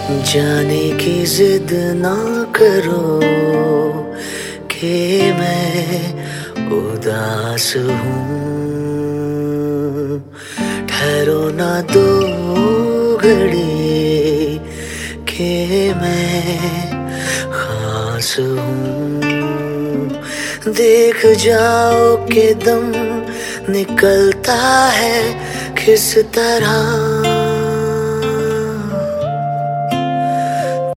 जाने की जिद ना करो कि मैं उदास हूँ। ठहरो ना दो घड़ी कि मैं खास हूँ। देख जाओ कि दम निकलता है किस तरह